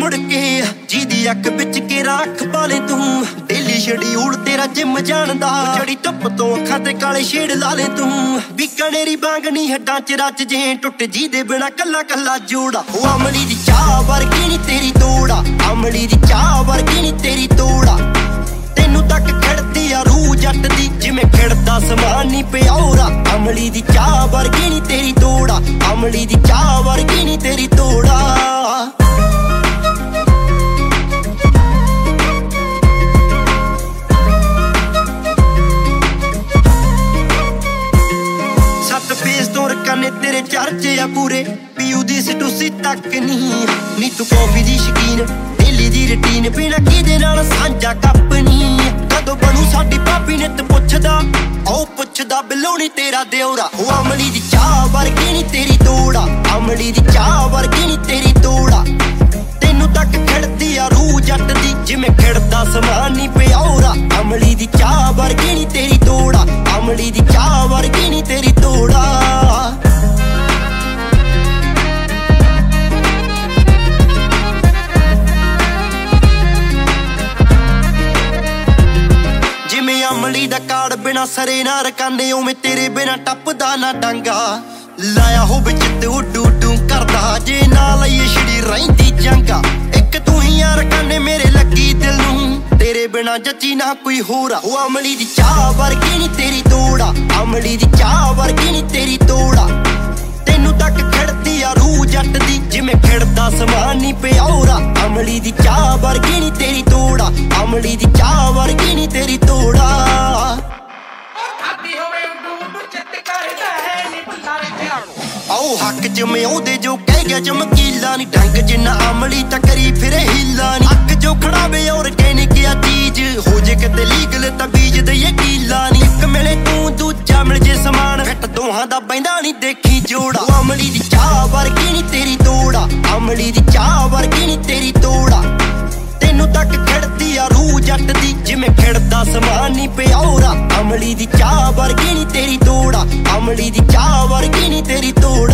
ਮੁੜ ਕੇ ਜਿਹਦੀ ਅੱਖ ਵਿੱਚ ਕੇ ਰੱਖ ਪਾਲੇ ਤੂੰ ਡੇਲੀ ਸ਼ਡਿਊਲ ਤੇਰਾ ਜਿਮ ਜਾਣ ਦਾ ਜੜੀ ਧੁੱਪ ਤੋਂ ਅੱਖਾਂ ਤੇ ਕਾਲੇ ਸ਼ੇਡ ਲਾ ਲੈ ਤੂੰ ਬੀਕਾਨੇਰੀ ਬਾਂਗਣੀ ਹੱਡਾਂ ਚ ਰੱਜ ਜੇ ਟੁੱਟ ਜੀ ਦੇ ਬਿਨਾ ਕੱਲਾ ਕੱਲਾ ਜੋੜਾ ਉਹ ਅਮਲੀ ਦੀ ਚਾਹ ਵਰਗੀ ਨੀ ਤੇਰੀ ਤੋੜਾ ਅਮਲੀ ਦੀ ਚਾਹ ਵਰਗੀ ਨੀ ਤੇਰੀ ਤੋੜਾ ਤੈਨੂੰ ਤੱਕ ਖੜਦੀ ਆ ਰੂਹ ਜੱਟ ਦੀ ਜਿਵੇਂ ਖਿੜਦਾ ਸਮਾਨ ਨੀ ਪਿਆਉਰਾ ਅਮਲੀ ਦੀ ਚਾਹ ਵਰਗੀ ਨੀ ਤੇਰੀ ਤੋੜਾ ਅਮਲੀ ਦੀ ਚਾਹ ਵਰਗੀ ਨੀ ਤੇਰੀ ਤੋੜਾ ਨੇ ਤੇਰੇ ਚਰਚੇ ਆ ਪੂਰੇ ਪੀਊ ਦੀ ਸਟੂਸੀ ਤੱਕ ਨੀ ਤੂੰ ਕੌਫੀ ਦੀ ਸ਼ਕੀਨ ਡੇਲੀ ਦੀ ਰੁਟੀਨ ਪੀਣਾ ਕਿਹਦੇ ਨਾਲ ਸਾਂਝਾ ਕੱਪ ਨੀ ਕਦੋਂ ਬਣੂ ਸਾਡੀ ਭਾਬੀ ਨੇ ਤੇ ਪੁੱਛਦਾ ਉਹ ਪੁੱਛਦਾ ਬਿਲੋਣੀ ਤੇਰਾ ਦਿਉਰਾ ਉਹ ਅਮਲੀ ਦੀ ਚਾਹ ਵਰਗੀ ਨੀ ਤੇਰੀ ਤੋੜਾ ਅਮਲੀ ਦੀ ਚਾਹ ਵਰਗੀ ਨੀ ਤੇਰੀ ਤੋੜਾ ਤੈਨੂੰ ਤੱਕ ਖੜਦੀ ਆ ਰੂਹ ਜੱਟ ਦੀ ਜਿਵੇਂ ਖਿੜਦਾ ਸਮਾਨ ਨੀ ਪਿਆਉਰਾ ਅਮਲੀ ਦੀ ਚਾਹ ਵਰਗੀ ਨੀ ਤੇਰੀ ਤੋੜਾ ਅਮਲੀ ਦੀ ਚਾਹ ਵਰਗੀ ਨੀ ਤੇਰੀ ਤੋੜਾ ਅਮਲੀ ਦਾ ਕਾੜ ਬਿਨਾ ਸਰੇ ਨਾ ਰਕਾਨੇ ਉਵੇਂ ਤੇਰੇ ਬਿਨਾ ਟੱਪਦਾ ਨਾ ਡਾਂਗਾ ਲਾਇਆ ਹੋ ਵਿੱਚ ਤੇ ਉੱਡੂ ਡੂ ਕਰਦਾ ਜੇ ਨਾ ਲਈਏ ਛਿੜੀ ਰਹਿੰਦੀ ਜੰਗਾ ਇੱਕ ਤੂੰ ਹੀ ਆ ਰਕਾਨੇ ਮੇਰੇ ਲੱਗੀ ਦਿਲ ਨੂੰ ਤੇਰੇ ਬਿਨਾ ਜੱਚੀ ਨਾ ਕੋਈ ਹੋਰ ਉਹ ਅਮਲੀ ਦੀ ਚਾਹ ਵਰਗੀ ਨੀ ਤੇਰੀ ਤੋੜਾ ਅਮਲੀ ਦੀ ਚਾਹ ਵਰਗੀ ਨੀ ਤੇਰੀ ਤੋੜਾ ਤੈਨੂੰ ਤੱਕ ਖੜਦੀ ਆ ਰੂਹ ਜੱਟ ਦੀ ਜਿਵੇਂ ਖਿੜਦਾ ਸਮਾਨ ਨੀ ਪਿਆਉਰਾ ਅਮਲੀ ਦੀ ਚਾਹ ਵਰਗੀ ਨੀ ਤੇਰੀ ਤੋੜਾ ਅਮਲੀ ਦੀ ਚਾਹ ਵਰਗੀ ਨੀ ਤੇਰੀ ਤੋੜਾ ਆਓ ਹੱਕ ਜਮੇ ਉਹਦੇ ਜੋ ਕਹਿ ਗਿਆ ਚਮਕੀਲਾ ਨੀ ਡੰਗ ਜਿੰਨਾ ਅਮਲੀ ਤਾਂ ਕਰੀ ਫਿਰੇ ਹੀਲਾ ਨੀ ਅੱਗ ਜੋ ਖੜਾਵੇ ਆਰਗੈਨਿਕ ਆ ਚੀਜ਼ ਹੋ ਜੇ ਕਿਤੇ ਲੀਗਲ ਤਾਂ ਬੀਜ ਦਈਏ ਕੀਲਾ ਨੀ ਇੱਕ ਮਿਲੇ ਤੂੰ ਦੂਜਾ ਮਿਲ ਜੇ ਸਮਾਨ ਫਿੱਟ ਦੋਹਾਂ ਦਾ ਬੈਂਦਾ ਨੀ ਦੇਖੀ ਜੋੜਾ ਅਮਲੀ ਦੀ ਚਾਹ ਵਰਗੀ ਨੀ ਤੇਰੀ ਤੋੜਾ ਅਮਲੀ ਦੀ ਚਾਹ ਵਰਗੀ ਨੀ ਤੇਰੀ ਤੋੜਾ ਤੈਨੂੰ ਤੱਕ ਖੜਦੀ ਆ ਰੂਹ ਜੱਟ ਦੀ ਜਿਵੇਂ ਖਿੜਦਾ ਸਮਾਨ ਨੀ ਪਿਆਉਰਾ ਅਮਲੀ ਦੀ ਚਾਹ ਵਰਗੀ ਨੀ ਤੇਰੀ ਤੋੜਾ ਅਮਲੀ ਦੀ ਚਾਹ ਵਰਗੀ ਨੀ ਤੇਰੀ ਤੋੜਾ